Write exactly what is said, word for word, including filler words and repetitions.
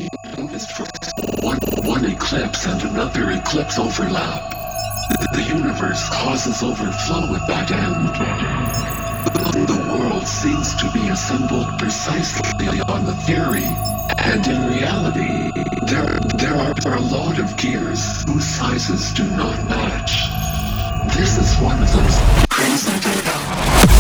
noticed for one, one eclipse and another eclipse overlap. The universe causes overflow at that end. The world seems to be assembled precisely on the theory, and in reality, there, there are a lot of gears whose sizes do not match. This is one of those crazy data.